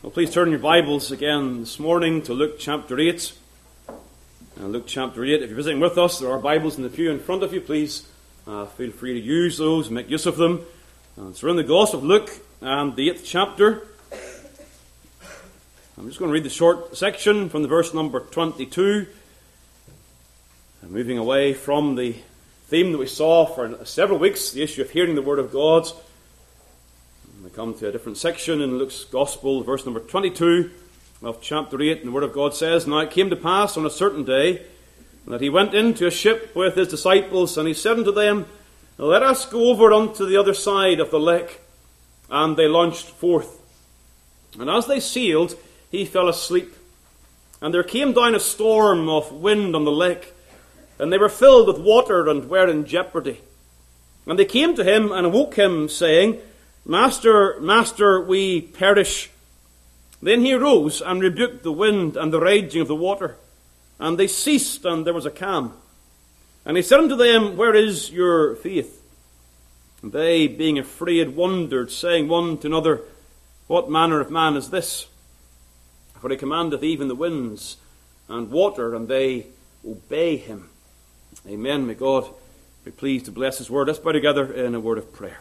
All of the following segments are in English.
Well, please turn your Bibles again this morning to Luke chapter 8. Luke chapter 8, if you're visiting with us, there are Bibles in the pew in front of you. Please feel free to use those and make use of them. So we're in the Gospel of Luke and the 8th chapter. I'm just going to read the short section from the verse number 22. Moving away from the theme that we saw for several weeks, the issue of hearing the Word of God. We come to a different section in Luke's Gospel, verse number 22 of chapter 8, and the Word of God says, "Now it came to pass on a certain day that he went into a ship with his disciples, and he said unto them, Let us go over unto the other side of the lake. And they launched forth. And as they sailed, he fell asleep. And there came down a storm of wind on the lake, and they were filled with water and were in jeopardy. And they came to him and awoke him, saying, Master, Master, we perish. Then he arose and rebuked the wind and the raging of the water. And they ceased, and there was a calm. And he said unto them, Where is your faith? And they, being afraid, wondered, saying one to another, What manner of man is this? For he commandeth even the winds and water, and they obey him. Amen. May God be pleased to bless his word. Let's bow together in a word of prayer.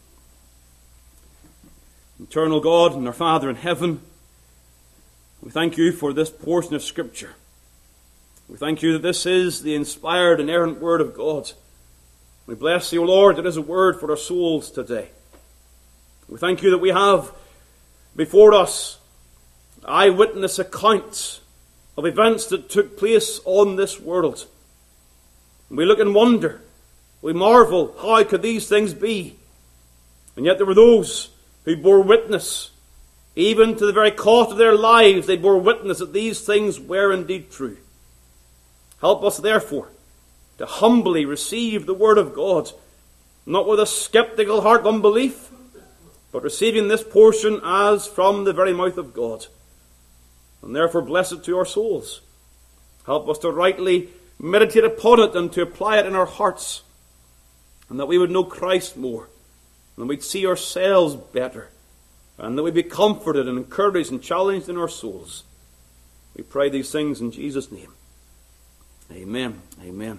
Eternal God and our Father in heaven, we thank you for this portion of Scripture. We thank you that this is the inspired and inerrant Word of God. We bless you, O Lord, that it is a word for our souls today. We thank you that we have before us eyewitness accounts of events that took place on this world. We look and wonder, we marvel, how could these things be? And yet there were those who bore witness, even to the very cost of their lives, they bore witness that these things were indeed true. Help us, therefore, to humbly receive the Word of God, not with a skeptical heart of unbelief, but receiving this portion as from the very mouth of God. And therefore bless it to our souls. Help us to rightly meditate upon it and to apply it in our hearts, and that we would know Christ more, and we'd see ourselves better, and that we'd be comforted and encouraged and challenged in our souls. We pray these things in Jesus' name. Amen. Amen.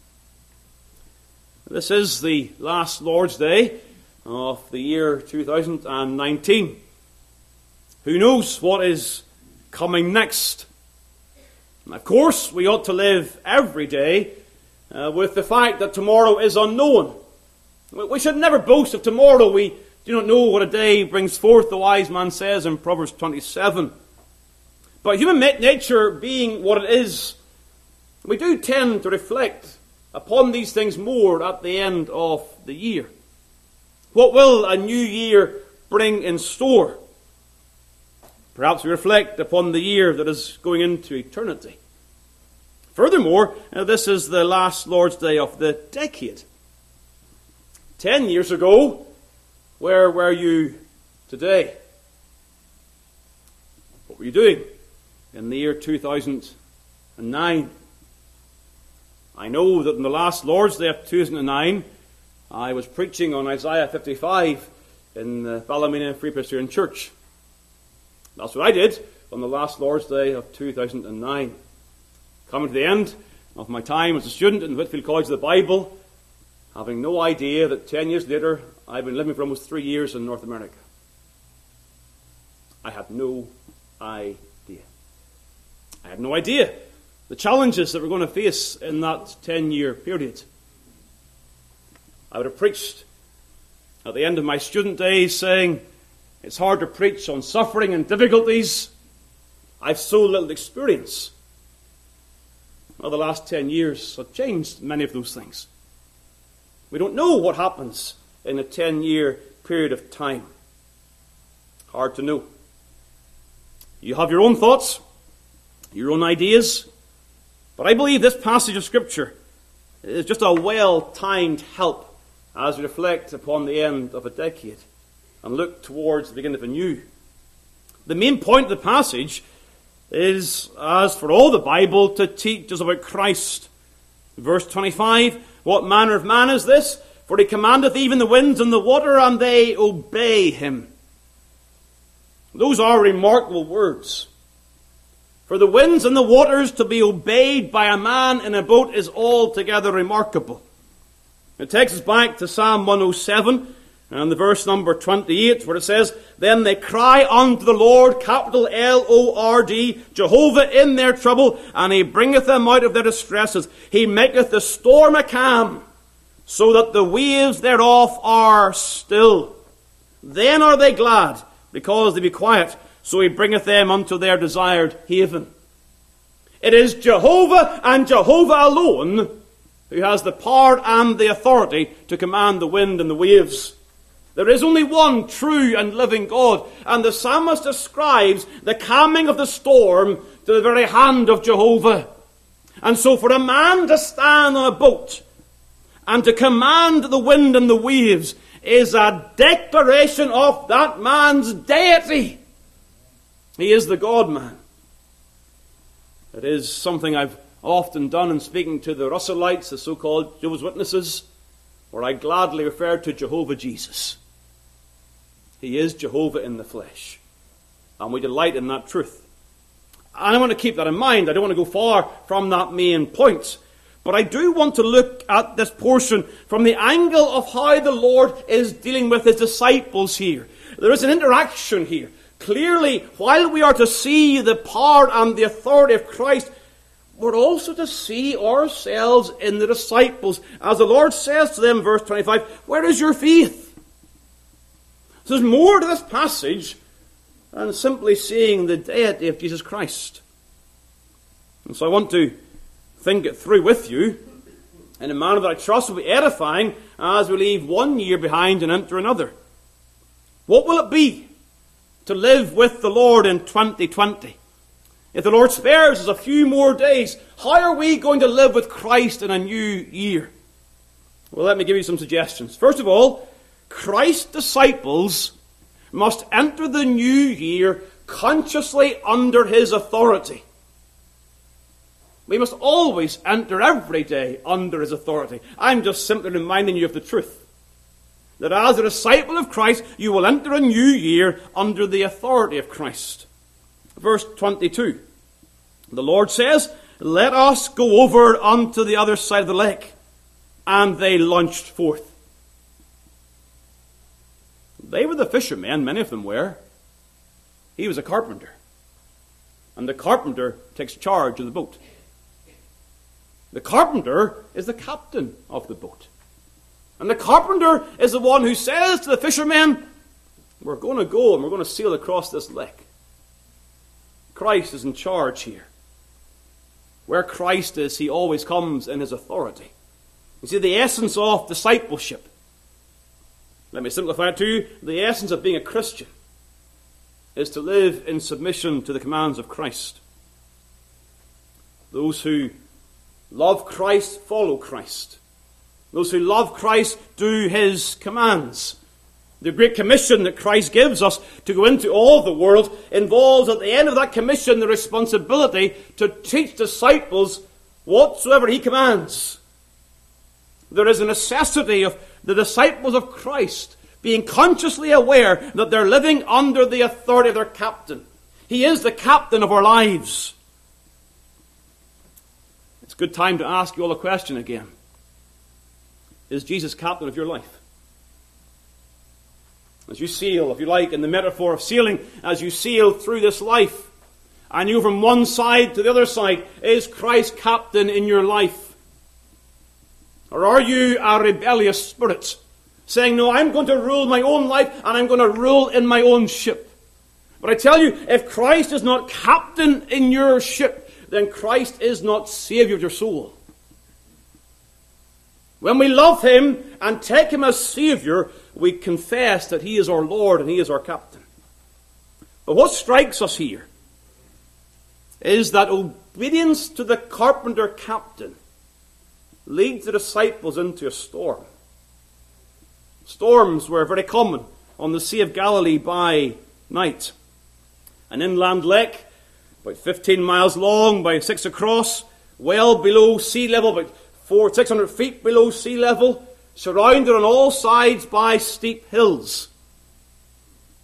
This is the last Lord's Day of the year 2019. Who knows what is coming next? And of course, we ought to live every day with the fact that tomorrow is unknown. We should never boast of tomorrow. We do not know what a day brings forth, the wise man says in Proverbs 27. But human nature being what it is, we do tend to reflect upon these things more at the end of the year. What will a new year bring in store? Perhaps we reflect upon the year that is going into eternity. Furthermore, this is the last Lord's Day of the decade. 10 years ago, where were you today? What were you doing in the year 2009? I know that in the last Lord's Day of 2009, I was preaching on Isaiah 55 in the Ballymena Free Presbyterian Church. That's what I did on the last Lord's Day of 2009. Coming to the end of my time as a student in Whitfield College of the Bible, having no idea that 10 years later, I've been living for almost 3 years in North America. I had no idea. I had no idea the challenges that we're going to face in that 10-year period. I would have preached at the end of my student days saying, it's hard to preach on suffering and difficulties. I've so little experience. Well, the last 10 years have changed many of those things. We don't know what happens in a 10-year period of time. Hard to know. You have your own thoughts, your own ideas, but I believe this passage of Scripture is just a well-timed help as we reflect upon the end of a decade and look towards the beginning of a new. The main point of the passage is, as for all the Bible, to teach us about Christ. Verse 25, What manner of man is this? For he commandeth even the winds and the water, and they obey him. Those are remarkable words. For the winds and the waters to be obeyed by a man in a boat is altogether remarkable. It takes us back to Psalm 107 and the verse number 28 where it says, Then they cry unto the Lord, capital Lord, Jehovah in their trouble, and he bringeth them out of their distresses. He maketh the storm a calm, so that the waves thereof are still. Then are they glad, because they be quiet. So he bringeth them unto their desired haven. It is Jehovah and Jehovah alone who has the power and the authority to command the wind and the waves. There is only one true and living God, and the psalmist describes the calming of the storm to the very hand of Jehovah. And so for a man to stand on a boat and to command the wind and the waves is a declaration of that man's deity. He is the God-man. It is something I've often done in speaking to the Russellites, the so-called Jehovah's Witnesses, where I gladly refer to Jehovah Jesus. He is Jehovah in the flesh. And we delight in that truth. And I want to keep that in mind. I don't want to go far from that main point. But I do want to look at this portion from the angle of how the Lord is dealing with his disciples here. There is an interaction here. Clearly, while we are to see the power and the authority of Christ, we're also to see ourselves in the disciples. As the Lord says to them, verse 25, where is your faith? So there's more to this passage than simply seeing the deity of Jesus Christ. And so I want to think it through with you in a manner that I trust will be edifying as we leave one year behind and enter another. What will it be to live with the Lord in 2020? If the Lord spares us a few more days, how are we going to live with Christ in a new year? Well, let me give you some suggestions. First of all, Christ's disciples must enter the new year consciously under his authority. We must always enter every day under his authority. I'm just simply reminding you of the truth. That as a disciple of Christ, you will enter a new year under the authority of Christ. Verse 22. The Lord says, let us go over unto the other side of the lake. And they launched forth. They were the fishermen, many of them were. He was a carpenter. And the carpenter takes charge of the boat. The carpenter is the captain of the boat. And the carpenter is the one who says to the fishermen, we're going to go and we're going to sail across this lake. Christ is in charge here. Where Christ is, he always comes in his authority. You see, the essence of discipleship, let me simplify it to you, the essence of being a Christian is to live in submission to the commands of Christ. Those who love Christ follow Christ. Those who love Christ do his commands. The Great Commission that Christ gives us to go into all the world involves at the end of that commission the responsibility to teach disciples whatsoever he commands. There is a necessity of the disciples of Christ being consciously aware that they're living under the authority of their captain. He is the captain of our lives. It's a good time to ask you all a question again. Is Jesus captain of your life? As you sail, if you like, in the metaphor of sailing, as you sail through this life, and you from one side to the other side, is Christ captain in your life? Or are you a rebellious spirit, saying, no, I'm going to rule my own life, and I'm going to rule in my own ship? But I tell you, if Christ is not captain in your ship, then Christ is not Savior of your soul. When we love him and take him as Savior, we confess that he is our Lord and he is our captain. But what strikes us here is that obedience to the carpenter captain leads the disciples into a storm. Storms were very common on the Sea of Galilee by night. An inland lake, about 15 miles long by 6 across, well below sea level, about 600 feet below sea level, surrounded on all sides by steep hills. So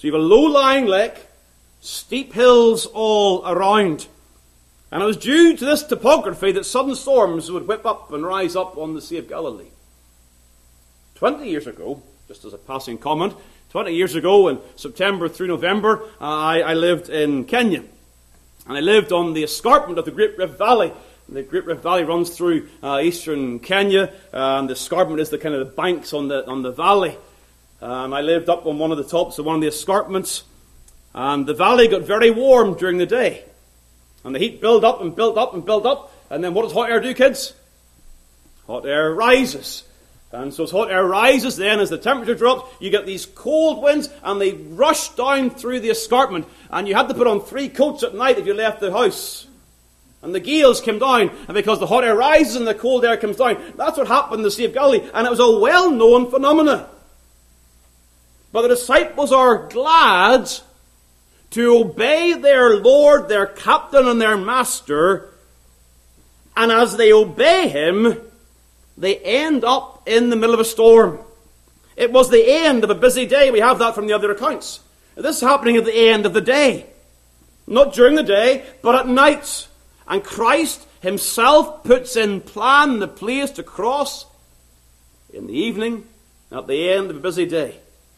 So you have a low-lying lake, steep hills all around. And it was due to this topography that sudden storms would whip up and rise up on the Sea of Galilee. 20 years ago, just as a passing comment, 20 years ago in September through November, I lived in Kenya. And I lived on the escarpment of the Great Rift Valley. The Great Rift Valley runs through eastern Kenya, and the escarpment is the kind of the banks on the valley. And I lived up on one of the tops of one of the escarpments, and the valley got very warm during the day. And the heat built up and built up and built up, and then what does hot air do, kids? Hot air rises. And so as hot air rises, then as the temperature drops, you get these cold winds, and they rush down through the escarpment, and you had to put on 3 coats at night if you left the house. And the gales came down, and because the hot air rises and the cold air comes down, that's what happened in the Sea of Galilee, and it was a well-known phenomenon. But the disciples are glad to obey their Lord, their captain, and their master, and as they obey him, they end up in the middle of a storm. It was the end of a busy day. We have that from the other accounts. This is happening at the end of the day. Not during the day, but at night. And Christ himself puts in plan the place to cross in the evening at the end of a busy day.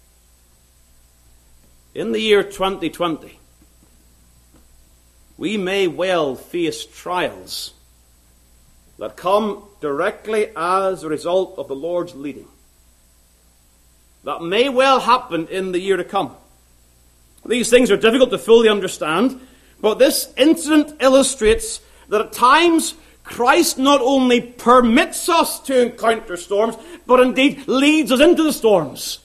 In the year 2020, we may well face trials that come directly as a result of the Lord's leading. That may well happen in the year to come. These things are difficult to fully understand, but this incident illustrates that at times Christ not only permits us to encounter storms, but indeed leads us into the storms.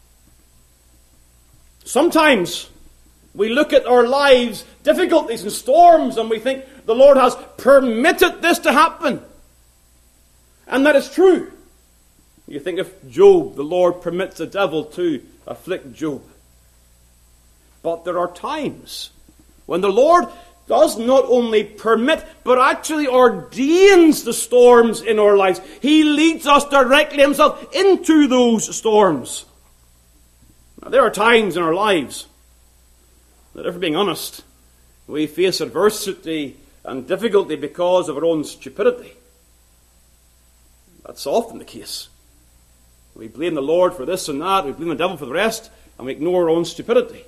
Sometimes we look at our lives, difficulties and storms, and we think the Lord has permitted this to happen. And that is true. You think of Job, the Lord permits the devil to afflict Job. But there are times when the Lord does not only permit, but actually ordains the storms in our lives. He leads us directly himself into those storms. Now, there are times in our lives that, if we're being honest, we face adversity and difficulty because of our own stupidity. That's often the case. We blame the Lord for this and that, we blame the devil for the rest, and we ignore our own stupidity.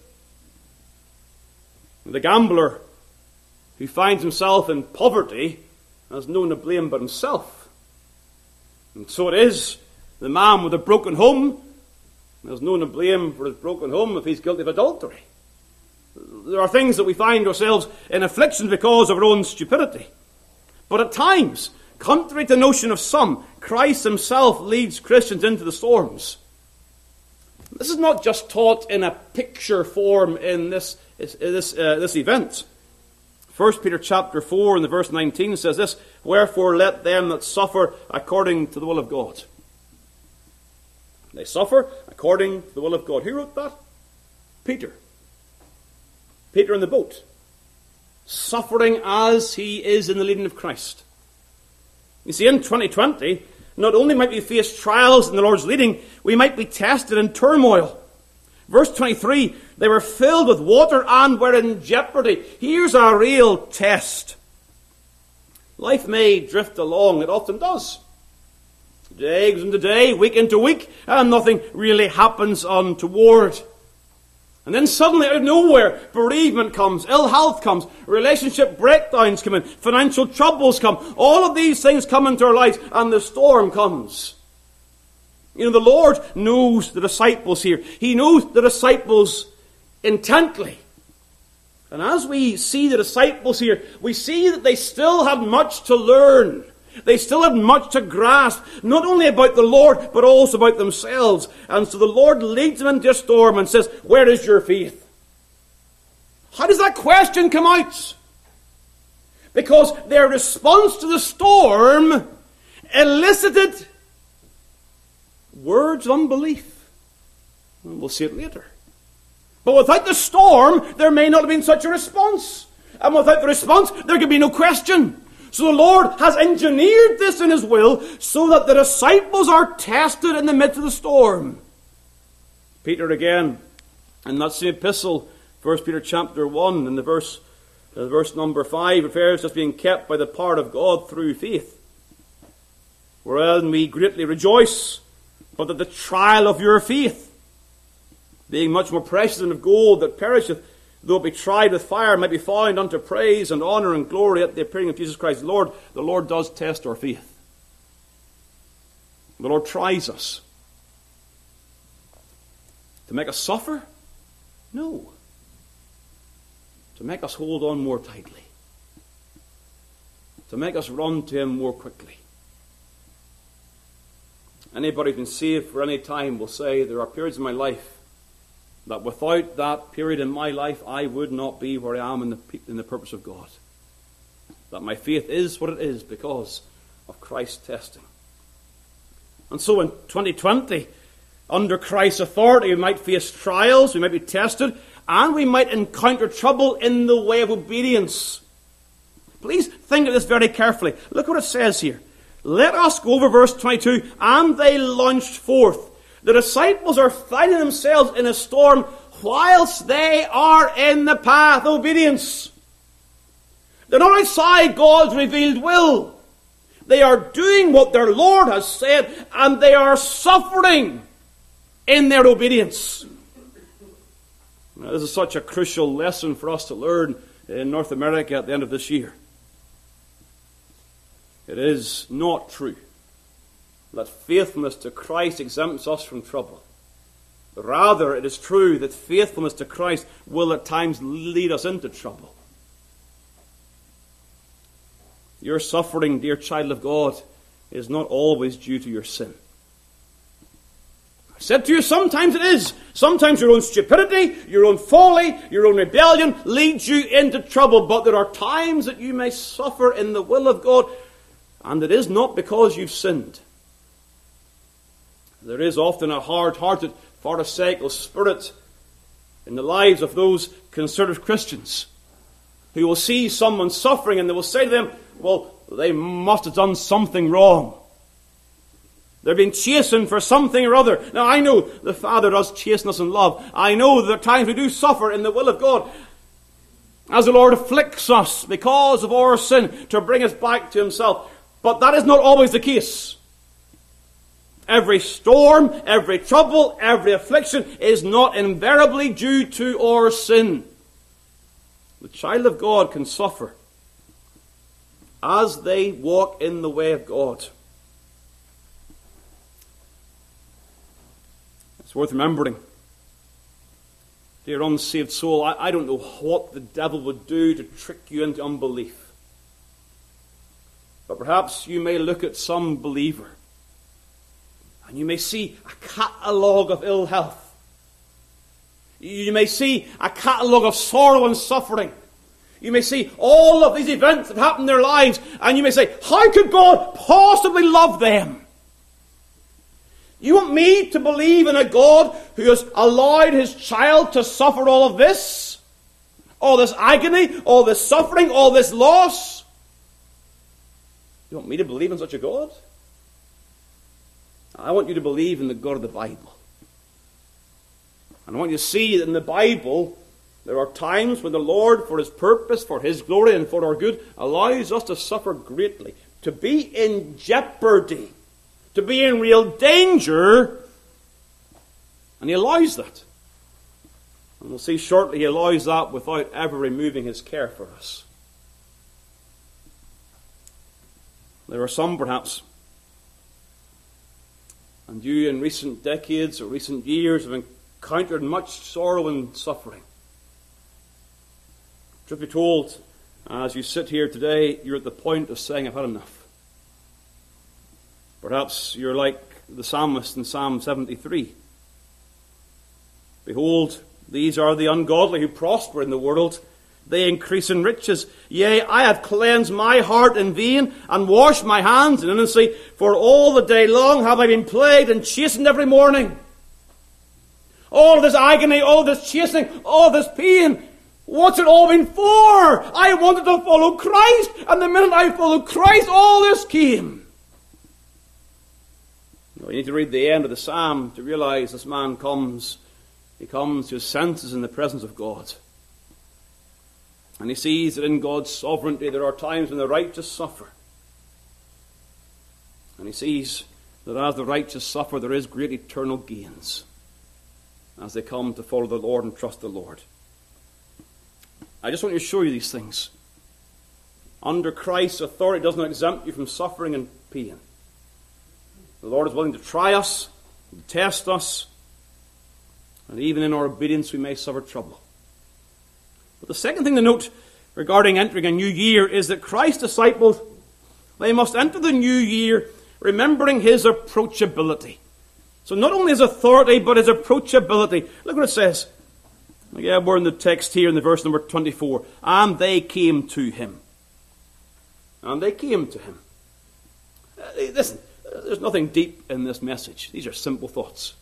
The gambler who finds himself in poverty has no one to blame but himself. And so it is the man with a broken home has no one to blame for his broken home if he's guilty of adultery. There are things that we find ourselves in affliction because of our own stupidity. But at times, contrary to the notion of some, Christ himself leads Christians into the storms. This is not just taught in a picture form in this event. 1 Peter chapter 4 and the verse 19 says this, "Wherefore let them that suffer according to the will of God." They suffer according to the will of God. Who wrote that? Peter. Peter in the boat. Suffering as he is in the leading of Christ. You see, in 2020, not only might we face trials in the Lord's leading, we might be tested in turmoil. Verse 23, they were filled with water and were in jeopardy. Here's a real test. Life may drift along, it often does. Day goes into day, week into week, and nothing really happens untoward. And then suddenly, out of nowhere, bereavement comes, ill health comes, relationship breakdowns come in, financial troubles come. All of these things come into our lives, and the storm comes. You know, the Lord knows the disciples here. He knows the disciples intently. And as we see the disciples here, we see that they still have much to learn. They still have much to grasp, not only about the Lord, but also about themselves. And so the Lord leads them into a storm and says, "Where is your faith?" How does that question come out? Because their response to the storm elicited words of unbelief. And we'll see it later. But without the storm, there may not have been such a response. And without the response, there could be no question. So the Lord has engineered this in his will so that the disciples are tested in the midst of the storm. Peter again In that same epistle, 1 Peter chapter 1, in the verse number 5, refers to us being kept by the power of God through faith. Wherein we greatly rejoice, but that the trial of your faith, being much more precious than of gold that perisheth, though it be tried with fire, might be found unto praise and honor and glory at the appearing of Jesus Christ the Lord. The Lord does test our faith. The Lord tries us. To make us suffer? No. To make us hold on more tightly. To make us run to Him more quickly. Anybody who's been saved for any time will say, there are periods in my life that without that period in my life, I would not be where I am in the purpose of God. That my faith is what it is because of Christ's testing. And so in 2020, under Christ's authority, we might face trials, we might be tested, and we might encounter trouble in the way of obedience. Please think of this very carefully. Look what it says here. Let us go over verse 22. And they launched forth. The disciples are finding themselves in a storm whilst they are in the path of obedience. They're not outside God's revealed will. They are doing what their Lord has said, and they are suffering in their obedience. Now, this is such a crucial lesson for us to learn in North America at the end of this year. It is not true that faithfulness to Christ exempts us from trouble. Rather, it is true that faithfulness to Christ will at times lead us into trouble. Your suffering, dear child of God, is not always due to your sin. I said to you, sometimes it is. Sometimes your own stupidity, your own folly, your own rebellion leads you into trouble. But there are times that you may suffer in the will of God, and it is not because you've sinned. There is often a hard-hearted, pharisaical spirit in the lives of those conservative Christians who will see someone suffering and they will say to them, well, they must have done something wrong. They're being chastened for something or other. Now, I know the Father does chasten us in love. I know there are times we do suffer in the will of God as the Lord afflicts us because of our sin to bring us back to Himself. But that is not always the case. Every storm, every trouble, every affliction is not invariably due to our sin. The child of God can suffer as they walk in the way of God. It's worth remembering. Dear unsaved soul, I don't know what the devil would do to trick you into unbelief. But perhaps you may look at some believer and you may see a catalogue of ill health. You may see a catalogue of sorrow and suffering. You may see all of these events that happen in their lives, and you may say, how could God possibly love them? You want me to believe in a God who has allowed His child to suffer all of this? All this agony, all this suffering, all this loss? You want me to believe in such a God? I want you to believe in the God of the Bible. And I want you to see that in the Bible, there are times when the Lord, for His purpose, for His glory, and for our good, allows us to suffer greatly, to be in jeopardy, to be in real danger, and He allows that. And we'll see shortly He allows that without ever removing His care for us. There are some, perhaps, and you in recent decades or recent years have encountered much sorrow and suffering. Truth be told, as you sit here today, you're at the point of saying, I've had enough. Perhaps you're like the psalmist in Psalm 73. Behold, these are the ungodly who prosper in the world. They increase in riches. Yea, I have cleansed my heart in vain, and washed my hands in innocency. For all the day long have I been plagued and chastened every morning. All this agony, all this chastening, all this pain. What's it all been for? I wanted to follow Christ, and the minute I followed Christ, all this came. You need to read the end of the psalm to realize this man comes he comes to his senses in the presence of God. And he sees that in God's sovereignty there are times when the righteous suffer. And he sees that as the righteous suffer, there is great eternal gains as they come to follow the Lord and trust the Lord. I just want to show you these things. Under Christ's authority does not exempt you from suffering and pain. The Lord is willing to try us, to test us, and even in our obedience we may suffer trouble. But the second thing to note regarding entering a new year is that Christ's disciples, they must enter the new year remembering his approachability. So not only his authority, but his approachability. Look what it says. Yeah, we're in the text here in the verse number 24. And they came to him. And they came to him. Listen, there's nothing deep in this message. These are simple thoughts.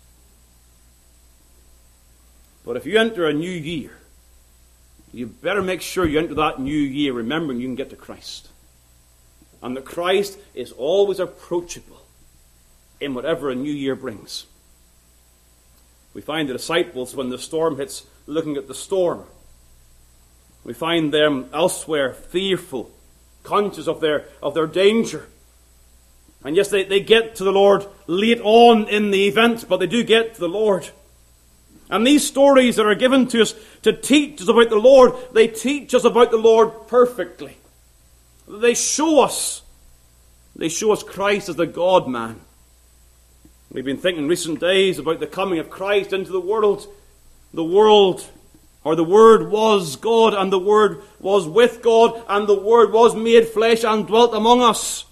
But if you enter a new year, you better make sure you enter that new year remembering you can get to Christ. And that Christ is always approachable in whatever a new year brings. We find the disciples, when the storm hits, looking at the storm. We find them elsewhere fearful, conscious of their danger. And yes, they get to the Lord late on in the event, but they do get to the Lord. And these stories that are given to us to teach us about the Lord, they teach us about the Lord perfectly. They show us Christ as the God-man. We've been thinking in recent days about the coming of Christ into the world. The world, or the Word was God, and the Word was with God, and the Word was made flesh and dwelt among us.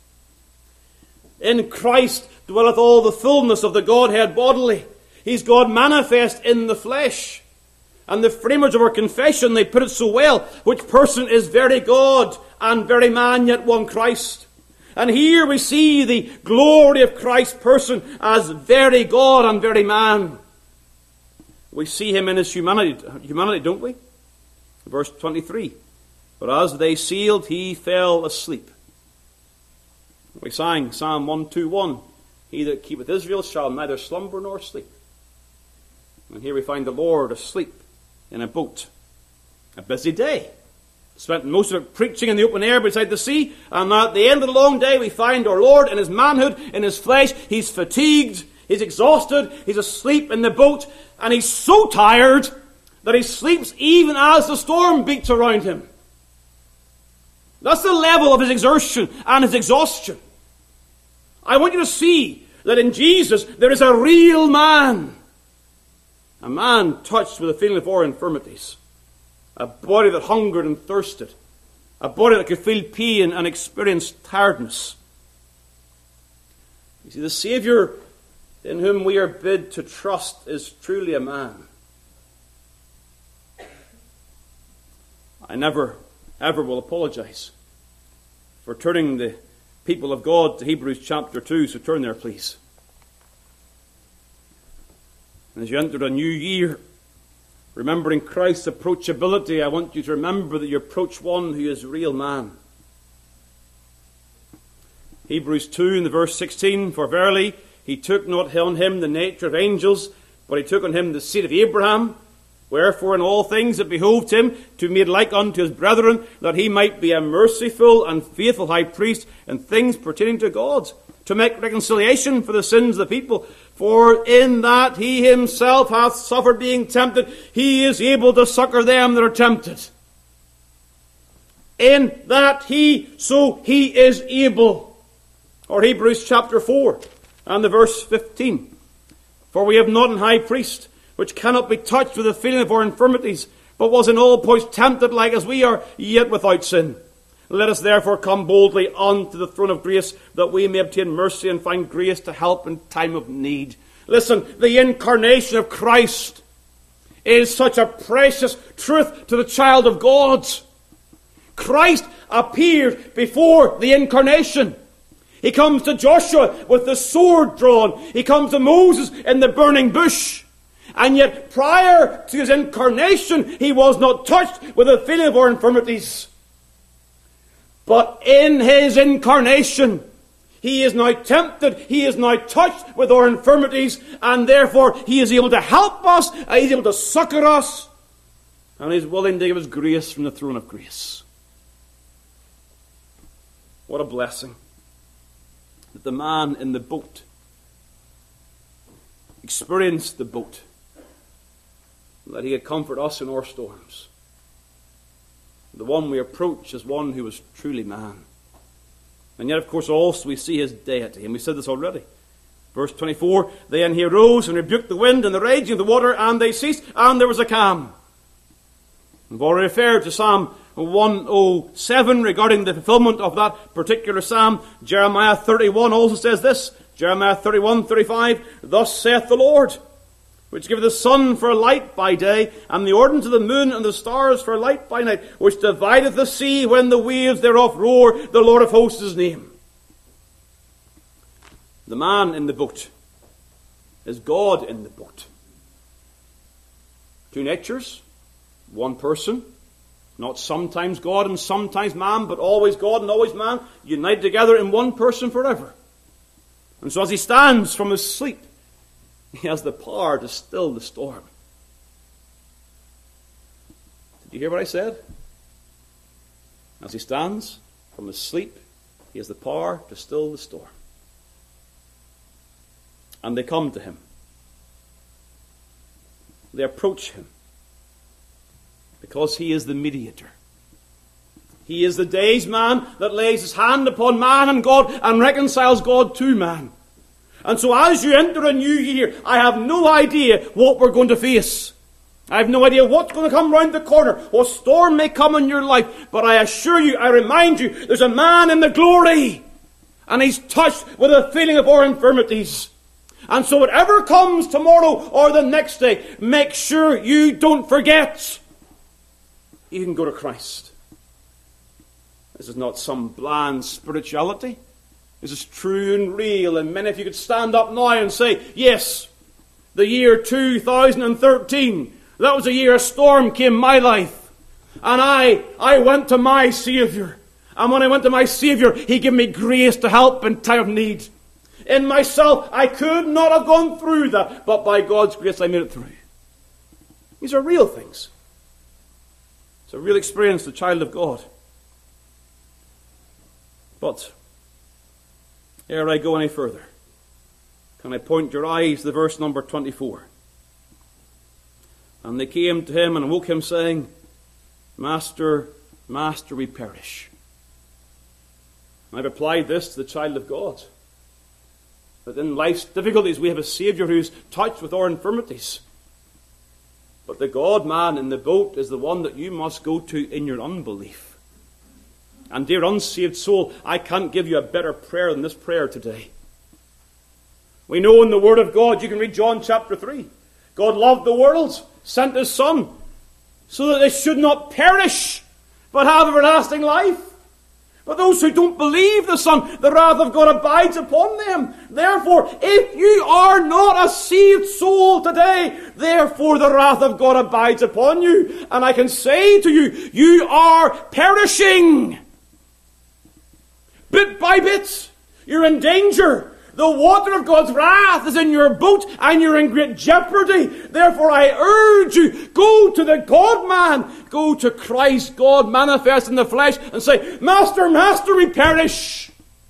In Christ dwelleth all the fullness of the Godhead bodily. He's God manifest in the flesh. And the framers of our confession, they put it so well, which person is very God and very man, yet one Christ. And here we see the glory of Christ's person as very God and very man. We see him in his humanity, don't we? Verse 23. But as they sailed, he fell asleep. We sang Psalm 121. He that keepeth Israel shall neither slumber nor sleep. And here we find the Lord asleep in a boat. A busy day. Spent most of it preaching in the open air beside the sea. And at the end of the long day we find our Lord in his manhood, in his flesh. He's fatigued. He's exhausted. He's asleep in the boat. And he's so tired that he sleeps even as the storm beats around him. That's the level of his exertion and his exhaustion. I want you to see that in Jesus there is a real man. A man touched with a feeling of our infirmities. A body that hungered and thirsted. A body that could feel pain and experience tiredness. You see, the Saviour in whom we are bid to trust is truly a man. I never, ever will apologize for turning the people of God to Hebrews chapter 2, so turn there, please. As you enter a new year, remembering Christ's approachability, I want you to remember that you approach one who is a real man. Hebrews 2 in the verse 16, for verily he took not on him the nature of angels, but he took on him the seed of Abraham. Wherefore in all things it behoved him to be made like unto his brethren, that he might be a merciful and faithful high priest in things pertaining to God, to make reconciliation for the sins of the people. For in that he himself hath suffered being tempted, he is able to succor them that are tempted. In that he is able. Or Hebrews chapter 4 and the verse 15. For we have not an high priest, which cannot be touched with the feeling of our infirmities, but was in all points tempted like as we are, yet without sin. Let us therefore come boldly unto the throne of grace, that we may obtain mercy and find grace to help in time of need. Listen, the incarnation of Christ is such a precious truth to the child of God. Christ appeared before the incarnation. He comes to Joshua with the sword drawn. He comes to Moses in the burning bush. And yet prior to his incarnation, he was not touched with the feeling of our infirmities. But in his incarnation, He is now tempted. He is now touched with our infirmities, and therefore he is able to help us. He's able to succor us, and he's willing to give us grace from the throne of grace. What a blessing that the man in the boat experienced the boat, that he could comfort us in our storms. The one we approach is one who was truly man. And yet, of course, also we see his deity. And we said this already. Verse 24, then he arose and rebuked the wind and the raging of the water, and they ceased, and there was a calm. We've already referred to Psalm 107 regarding the fulfillment of that particular psalm. Jeremiah 31 also says this. Jeremiah 31:35, thus saith the Lord, which giveth the sun for a light by day, and the ordinance of the moon and the stars for a light by night, which divideth the sea when the waves thereof roar, the Lord of hosts is his name. The man in the boat is God in the boat. Two natures, one person, not sometimes God and sometimes man, but always God and always man, united together in one person forever. And so as he stands from his sleep, he has the power to still the storm. Did you hear what I said? As he stands from his sleep, he has the power to still the storm. And they come to him. They approach him. Because he is the mediator. He is the days man that lays his hand upon man and God and reconciles God to man. And so as you enter a new year, I have no idea what we're going to face. I have no idea what's going to come round the corner. What storm may come in your life. But I assure you, I remind you, there's a man in the glory. And he's touched with a feeling of our infirmities. And so whatever comes tomorrow or the next day, make sure you don't forget. You can go to Christ. This is not some bland spirituality. This is true and real. And many of you could stand up now and say, yes, the year 2013, that was a year a storm came in my life. And I went to my Saviour. And when I went to my Saviour, He gave me grace to help in time of need. In myself, I could not have gone through that, but by God's grace I made it through. These are real things. It's a real experience, the child of God. But ere I go any further, can I point your eyes to the verse number 24? And they came to him and awoke him, saying, Master, Master, we perish. And I've applied this to the child of God. That in life's difficulties we have a Saviour who's touched with our infirmities. But the God-man in the boat is the one that you must go to in your unbelief. And dear unsaved soul, I can't give you a better prayer than this prayer today. We know in the Word of God, you can read John chapter 3. God loved the world, sent His Son, so that they should not perish, but have everlasting life. But those who don't believe the Son, the wrath of God abides upon them. Therefore, if you are not a saved soul today, therefore the wrath of God abides upon you. And I can say to you, you are perishing. Bit by bit, you're in danger. The water of God's wrath is in your boat and you're in great jeopardy. Therefore I urge you, go to the God-man. Go to Christ, God manifest in the flesh, and say, Master, Master, we perish.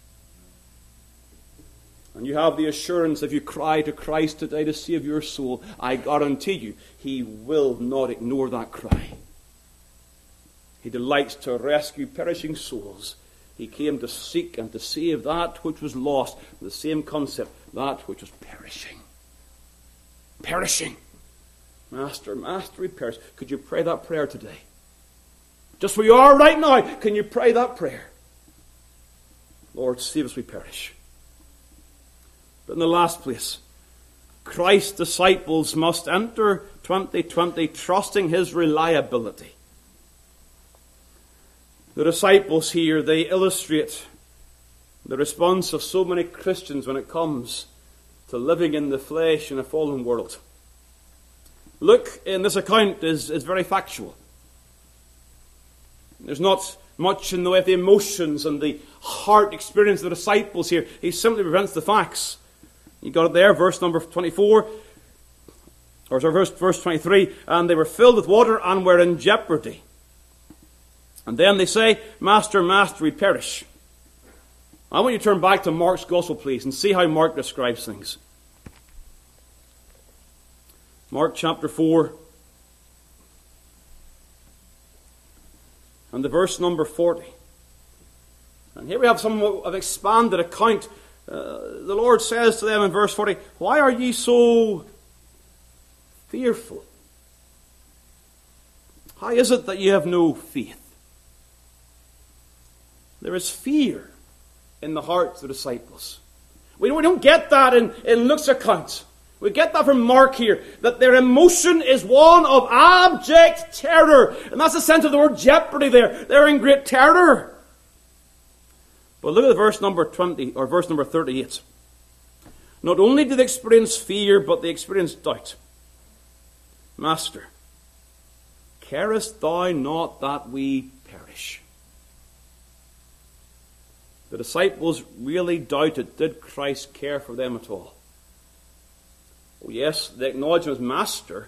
And you have the assurance, if you cry to Christ today to save your soul, I guarantee you, He will not ignore that cry. He delights to rescue perishing souls. He came to seek and to save that which was lost. The same concept, that which was perishing. Perishing. Master, Master, we perish. Could you pray that prayer today? Just where you are right now, can you pray that prayer? Lord, save us, we perish. But in the last place, Christ's disciples must enter 2020 trusting His reliability. The disciples here, they illustrate the response of so many Christians when it comes to living in the flesh in a fallen world. Luke, in this account, is very factual. There's not much in the way of the emotions and the heart experience of the disciples here. He simply presents the facts. You got it there, verse number 24, or sorry, verse 23. And they were filled with water and were in jeopardy. And then they say, Master, Master, we perish. I want you to turn back to Mark's Gospel, please, and see how Mark describes things. Mark chapter 4, and the verse number 40. And here we have somewhat of expanded account. The Lord says to them in verse 40, Why are ye so fearful? How is it that ye have no faith? There is fear in the hearts of the disciples. We don't get that in Luke's account. We get that from Mark here, that their emotion is one of abject terror. And that's the sense of the word jeopardy there. They're in great terror. But look at verse number 20, or verse number 38. Not only do they experience fear, but they experience doubt. Master, carest thou not that we perish? The disciples really doubted, did Christ care for them at all? Oh yes, they acknowledge him as Master.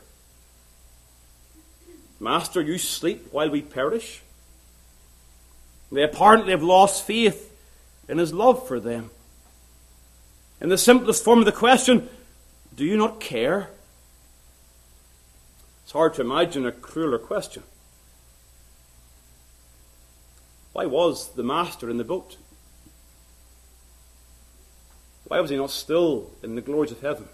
Master, you sleep while we perish? They apparently have lost faith in his love for them. In the simplest form of the question, do you not care? It's hard to imagine a crueler question. Why was the Master in the boat? Why was he not still in the glories of heaven?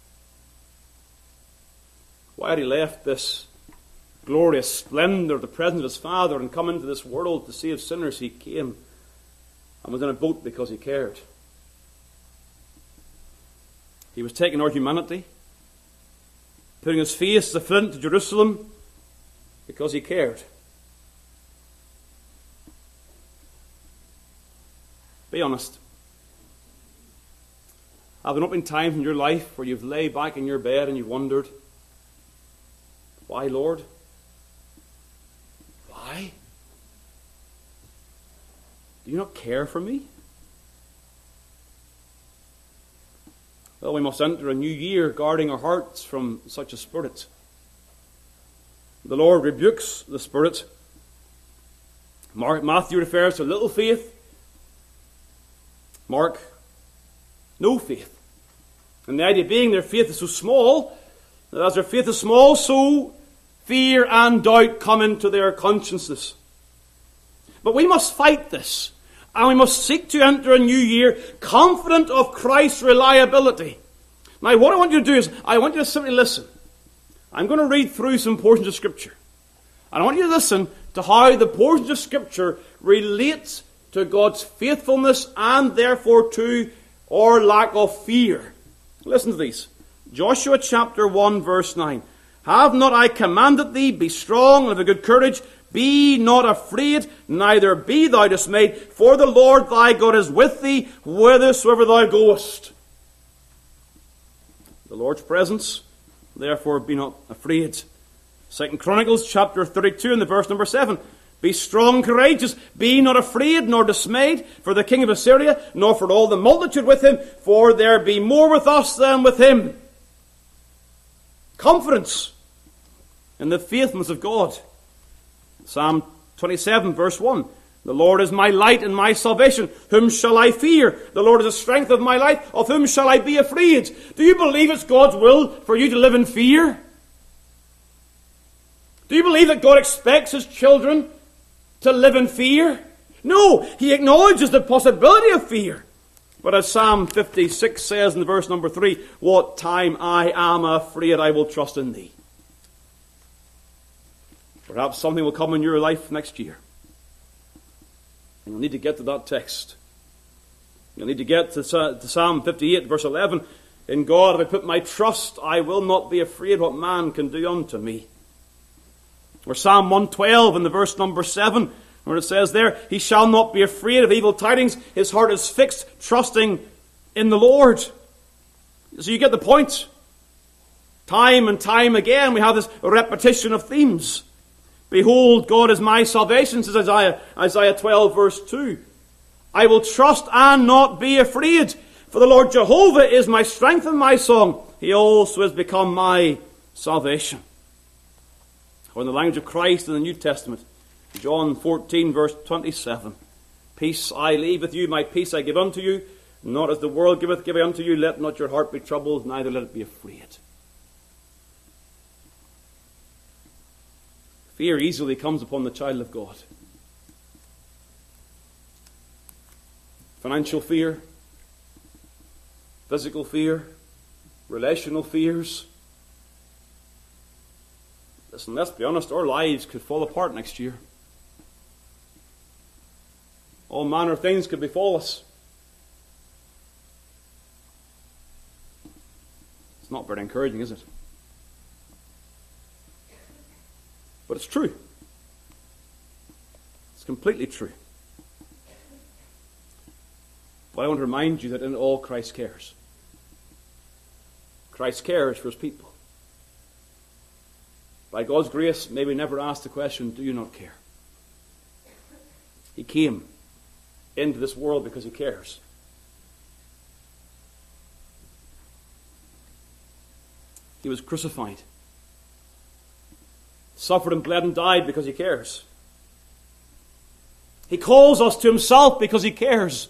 Why had he left this glorious splendor of the presence of his Father and come into this world to save sinners? He came and was in a boat because he cared. He was taking our humanity, putting his face as a flint to Jerusalem because he cared. Be honest. Have there not been times in your life where you've lay back in your bed and you've wondered, why, Lord? Why? Do you not care for me? Well, we must enter a new year guarding our hearts from such a spirit. The Lord rebukes the spirit. Matthew refers to little faith. Mark, no faith. And the idea being their faith is so small that as their faith is small, so fear and doubt come into their consciences. But we must fight this, and we must seek to enter a new year confident of Christ's reliability. Now, what I want you to do is, I want you to simply listen. I'm going to read through some portions of Scripture. And I want you to listen to how the portions of Scripture relate to God's faithfulness and therefore to our lack of fear. Listen to these. Joshua chapter 1 verse 9. Have not I commanded thee, be strong and of a good courage, be not afraid, neither be thou dismayed, for the Lord thy God is with thee whithersoever thou goest. The Lord's presence, therefore be not afraid. 2 Chronicles chapter 32 and the verse number 7. Be strong, courageous, be not afraid nor dismayed for the king of Assyria, nor for all the multitude with him, for there be more with us than with him. Confidence in the faithfulness of God. Psalm 27 verse 1. The Lord is my light and my salvation. Whom shall I fear? The Lord is the strength of my life. Of whom shall I be afraid? Do you believe it's God's will for you to live in fear? Do you believe that God expects his children to live in fear? No, he acknowledges the possibility of fear. But as Psalm 56 says in verse number 3, what time I am afraid, I will trust in thee. Perhaps something will come in your life next year. And you'll need to get to that text. You'll need to get to Psalm 58 verse 11. In God have I put my trust, I will not be afraid what man can do unto me. Or Psalm 112 in the verse number 7, where it says there, he shall not be afraid of evil tidings. His heart is fixed, trusting in the Lord. So you get the point. Time and time again, we have this repetition of themes. Behold, God is my salvation, says Isaiah 12, verse 2. I will trust and not be afraid, for the Lord Jehovah is my strength and my song. He also has become my salvation. Or in the language of Christ in the New Testament, John 14, verse 27. Peace I leave with you, my peace I give unto you. Not as the world giveth, give I unto you. Let not your heart be troubled, neither let it be afraid. Fear easily comes upon the child of God. Financial fear, physical fear, relational fears. Listen, let's be honest, our lives could fall apart next year. All manner of things could befall us. It's not very encouraging, is it? But it's true. It's completely true. But I want to remind you that in all Christ cares. Christ cares for his people. By God's grace, may we never ask the question, do you not care? He came into this world because he cares. He was crucified, suffered and bled and died because he cares. He calls us to himself because he cares.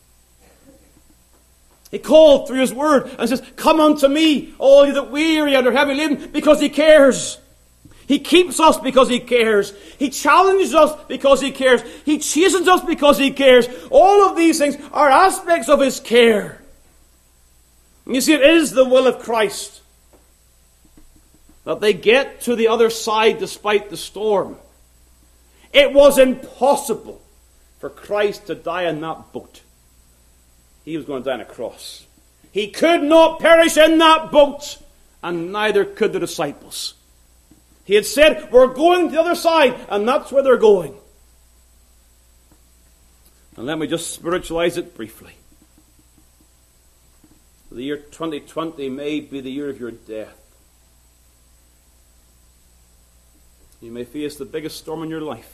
He called through his word and says, come unto me, all you that weary and are heavy laden, because he cares. He keeps us because he cares. He challenges us because he cares. He chastens us because he cares. All of these things are aspects of his care. And you see, it is the will of Christ that they get to the other side despite the storm. It was impossible for Christ to die in that boat. He was going to die on a cross. He could not perish in that boat, and neither could the disciples. He had said, we're going to the other side, and that's where they're going. And let me just spiritualize it briefly. The year 2020 may be the year of your death. You may face the biggest storm in your life.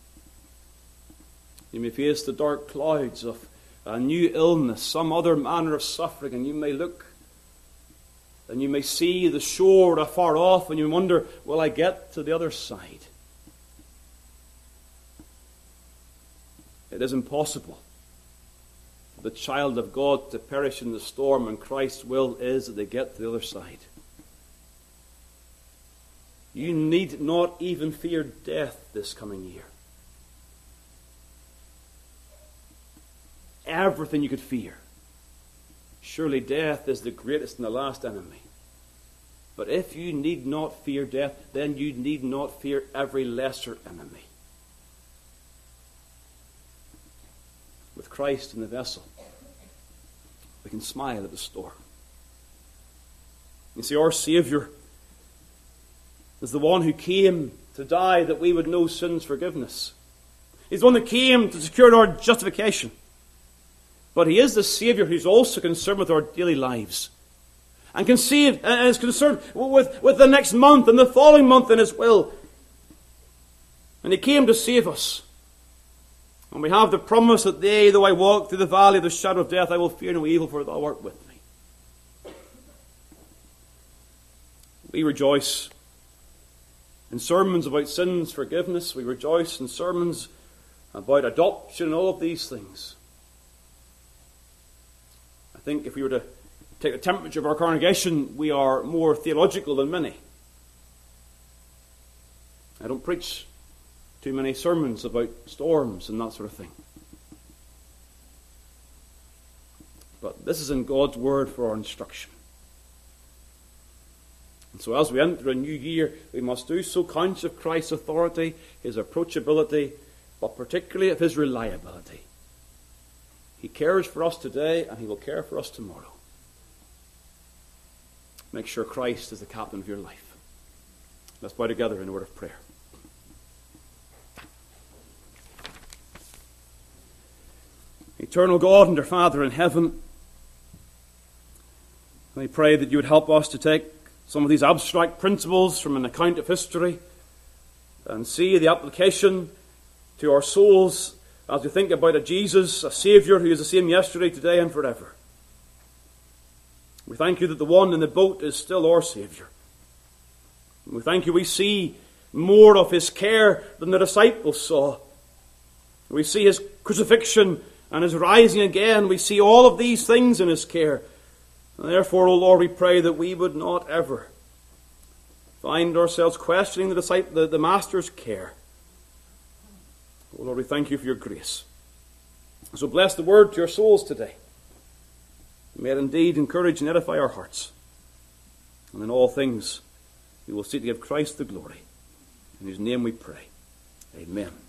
You may face the dark clouds of a new illness, some other manner of suffering, and you may look and you may see the shore afar off and you wonder, will I get to the other side? It is impossible for the child of God to perish in the storm, and Christ's will is that they get to the other side. You need not even fear death this coming year. Everything you could fear. Surely death is the greatest and the last enemy. But if you need not fear death, then you need not fear every lesser enemy. With Christ in the vessel, we can smile at the storm. You see, our Savior is the one who came to die that we would know sin's forgiveness. He's the one that came to secure our justification. But he is the Savior who's also concerned with our daily lives. And is concerned with the next month and the following month in his will. And he came to save us. And we have the promise that though I walk through the valley of the shadow of death, I will fear no evil, for thou art with me. We rejoice in sermons about sins forgiveness. We rejoice in sermons about adoption and all of these things. I think if we were to take the temperature of our congregation, we are more theological than many. I don't preach too many sermons about storms and that sort of thing. But this is in God's word for our instruction. And so as we enter a new year, we must do so conscious of Christ's authority, his approachability, but particularly of his reliability. He cares for us today, and he will care for us tomorrow. Make sure Christ is the captain of your life. Let's bow together in a word of prayer. Eternal God and our Father in heaven, we pray that you would help us to take some of these abstract principles from an account of history and see the application to our souls as we think about a Jesus, a Saviour who is the same yesterday, today, and forever. We thank you that the one in the boat is still our Saviour. We thank you we see more of his care than the disciples saw. We see his crucifixion and his rising again. We see all of these things in his care. And therefore, O Lord, we pray that we would not ever find ourselves questioning the Master's care. O Lord, we thank you for your grace. So bless the word to your souls today. May it indeed encourage and edify our hearts. And in all things, we will seek to give Christ the glory. In his name we pray. Amen.